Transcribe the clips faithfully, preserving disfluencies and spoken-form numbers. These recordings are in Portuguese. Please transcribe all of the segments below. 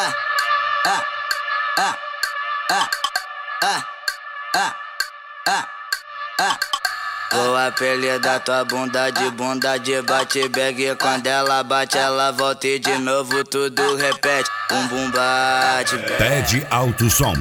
ah, ah, ah, ah, ah, ah, ah, ah. Vou apelidar tua bunda de bunda de bate-bag. Quando ela bate, ela volta e de novo tudo repete. Bum bum bate, bag. Pede alto som.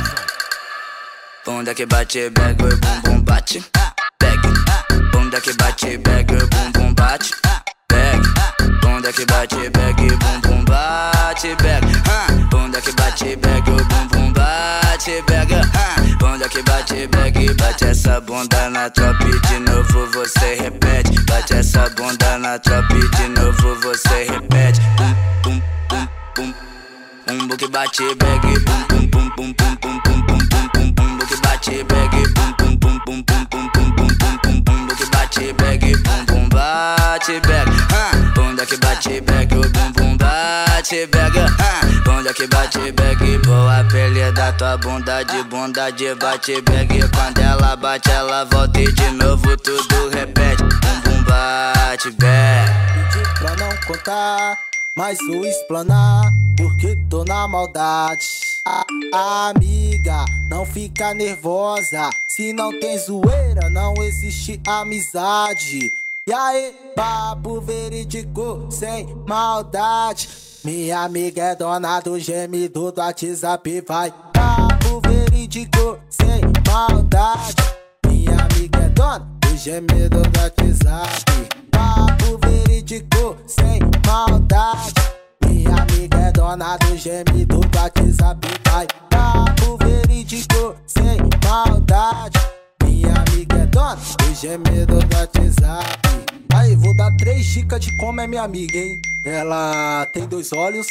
Bunda que bate, bag, oi, bum bum bate, bag. Bunda que bate, bag, oi, bum bum bate, bag. Bunda que bate, bag, bum bum bate, bag. Bunda que bate, bag, oi, bum bum bate, bag. Bunda que bate, bag, bate essa bunda na tropa e de novo você repete. Bate essa bunda na tropa e de novo você repete. Bum bum bum bum, bum que bate, bag, bum bum bum bum bum bum bum bum bum bum bum que bate, bag, bum bum bum bum bum bum bum bum bum bum bum que bate, bag, bum bum bate, bag. Bunda que bate, bag, o bum bum bate, bag. Bunda que bate, bag, vou apelidar tua bunda de bunda de bate, bag. Quando ela bate, ela volta e de novo tudo repete. Bum bum bate, bag. Pedi pra não contar, mas vou explanar, porque tô na maldade. A amiga, não fica nervosa, se não tem zoeira, não existe amizade. E aí, papo verídico, sem maldade. Minha amiga é dona do gemido do WhatsApp, vai. Papo verídico, sem maldade. Minha amiga é dona do gemido do WhatsApp. Papo verídico, sem maldade. Minha amiga é dona do gemido do WhatsApp, vai. Papo verídico, sem maldade. Minha amiga é dona do gemido do WhatsApp. Aí, vou dar três dicas de como é minha amiga, hein? Ela tem dois olhos,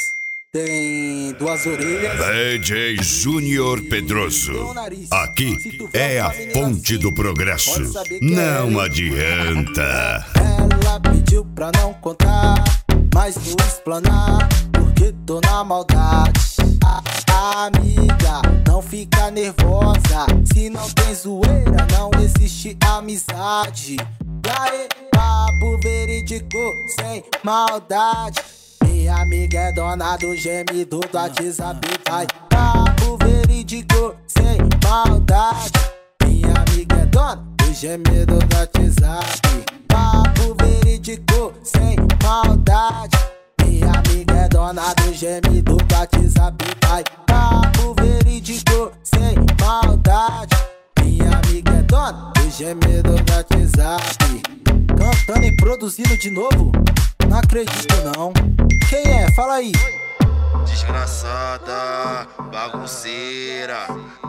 tem duas orelhas. D J Júnior Pedroso. Aqui é a fonte do progresso. Não adianta. Ela pediu pra não contar, mas vou explanar, porque tô na maldade. A, a amiga, não fica nervosa, se não tem zoeira, não existe amizade. E aí, papo verídico, sem maldade. Minha amiga é dona do gemido do WhatsApp, vai. Papo verídico, sem maldade. Minha amiga é dona do gemido do WhatsApp. Papo verídico, sem maldade. Minha amiga é dona do gemido do WhatsApp, vai. Papo verídico, sem maldade. Minha amiga é dona do gemido do WhatsApp. Cantando e produzindo de novo? Não acredito não. Quem é? Fala aí. Desgraçada, bagunceira.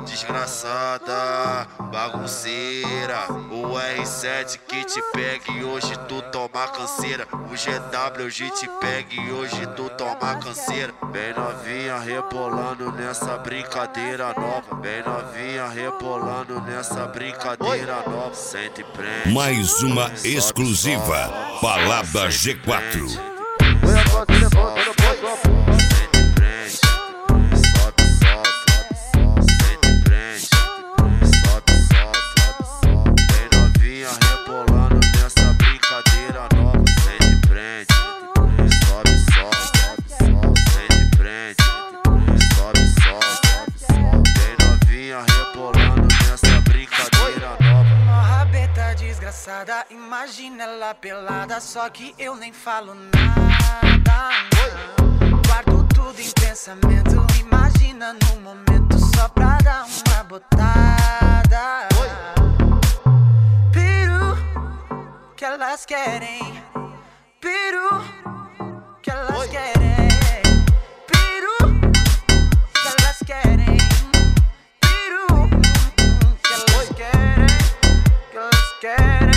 Desgraçada, bagunceira. O R sete que te pega e hoje tu toma canseira. O G W hoje te pega e hoje tu toma canseira. Bem novinha rebolando nessa brincadeira nova. Bem novinha rebolando nessa brincadeira nova. Sente e prende. Mais uma exclusiva. Palavra G quatro. Imagina ela pelada, só que eu nem falo nada. Guardo tudo em pensamento, imagina no momento só pra dar uma botada. Peru, que elas querem. Peru, que elas querem. Peru, que elas querem. Peru, que elas querem. Que elas querem.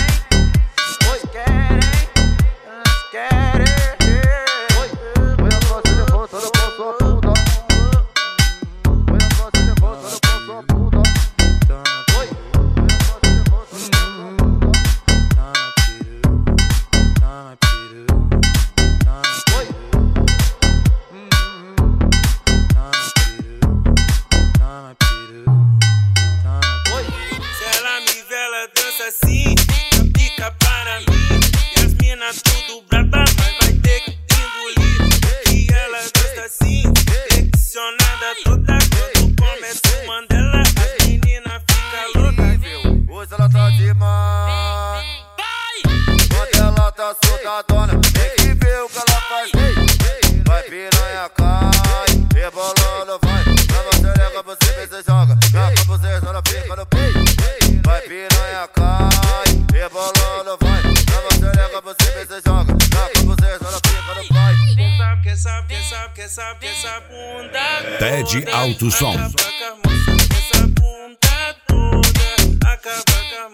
sentadona, tem que ver o que ela faz. Vai piranha, cai, rebolando, vai. Na você você vê, você joga. Na você só na pica no peito. Vai piranha, cai, rebolando, vai. Na você você vê, você joga. Na você só na pica no pai. Quer saber, quer saber, quer saber, quer saber, bunda. Ted Alto Som. Acaba com a moça, essa bunda toda. Acaba com a